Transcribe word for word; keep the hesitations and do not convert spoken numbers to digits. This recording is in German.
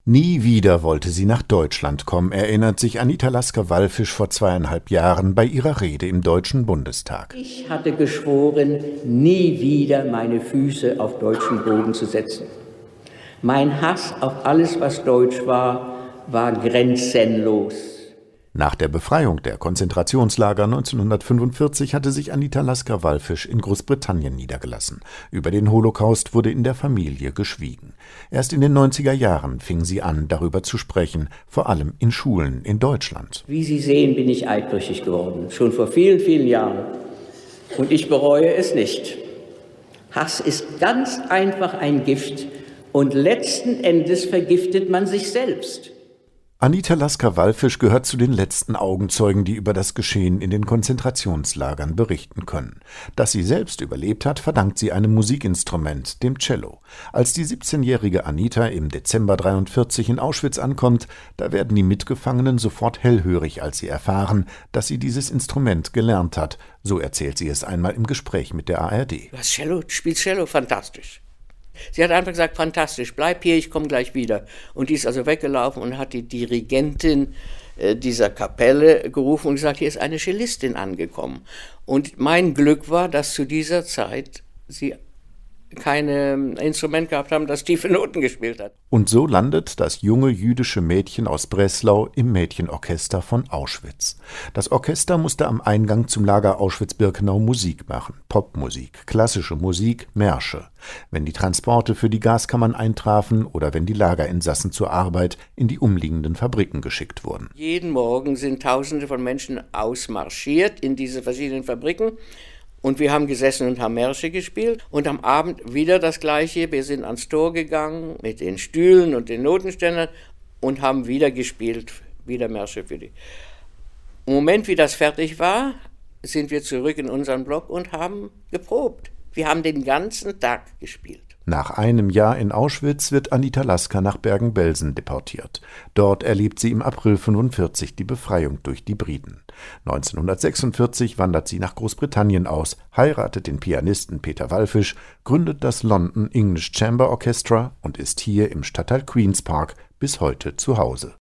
Nie wieder wollte sie nach Deutschland kommen, erinnert sich Anita Lasker-Wallfisch vor zweieinhalb Jahren bei ihrer Rede im Deutschen Bundestag. Ich hatte geschworen, nie wieder meine Füße auf deutschen Boden zu setzen. Mein Hass auf alles, was deutsch war, war grenzenlos. Nach der Befreiung der Konzentrationslager neunzehnhundertfünfundvierzig hatte sich Anita Lasker-Wallfisch in Großbritannien niedergelassen. Über den Holocaust wurde in der Familie geschwiegen. Erst in den neunziger Jahren fing sie an, darüber zu sprechen, vor allem in Schulen in Deutschland. Wie Sie sehen, bin ich eidbrüchig geworden, schon vor vielen, vielen Jahren. Und ich bereue es nicht. Hass ist ganz einfach ein Gift und letzten Endes vergiftet man sich selbst. Anita Lasker-Wallfisch gehört zu den letzten Augenzeugen, die über das Geschehen in den Konzentrationslagern berichten können. Dass sie selbst überlebt hat, verdankt sie einem Musikinstrument, dem Cello. Als die siebzehnjährige Anita im Dezember dreiundvierzig in Auschwitz ankommt, da werden die Mitgefangenen sofort hellhörig, als sie erfahren, dass sie dieses Instrument gelernt hat. So erzählt sie es einmal im Gespräch mit der A R D. Du hast Cello, du spielst Cello, fantastisch. Sie hat einfach gesagt, fantastisch, bleib hier, ich komme gleich wieder. Und die ist also weggelaufen und hat die Dirigentin äh, dieser Kapelle gerufen und gesagt, hier ist eine Cellistin angekommen. Und mein Glück war, dass zu dieser Zeit sie kein Instrument gehabt haben, das tiefe Noten gespielt hat. Und so landet das junge jüdische Mädchen aus Breslau im Mädchenorchester von Auschwitz. Das Orchester musste am Eingang zum Lager Auschwitz-Birkenau Musik machen. Popmusik, klassische Musik, Märsche. Wenn die Transporte für die Gaskammern eintrafen oder wenn die Lagerinsassen zur Arbeit in die umliegenden Fabriken geschickt wurden. Jeden Morgen sind Tausende von Menschen ausmarschiert in diese verschiedenen Fabriken. Und wir haben gesessen und haben Märsche gespielt. Und am Abend wieder das Gleiche. Wir sind ans Tor gegangen mit den Stühlen und den Notenständern und haben wieder gespielt, wieder Märsche für die. Im Moment, wie das fertig war, sind wir zurück in unseren Block und haben geprobt. Wir haben den ganzen Tag gespielt. Nach einem Jahr in Auschwitz wird Anita Lasker nach Bergen-Belsen deportiert. Dort erlebt sie im April fünfundvierzig die Befreiung durch die Briten. neunzehnhundertsechsundvierzig wandert sie nach Großbritannien aus, heiratet den Pianisten Peter Wallfisch, gründet das London English Chamber Orchestra und ist hier im Stadtteil Queen's Park bis heute zu Hause.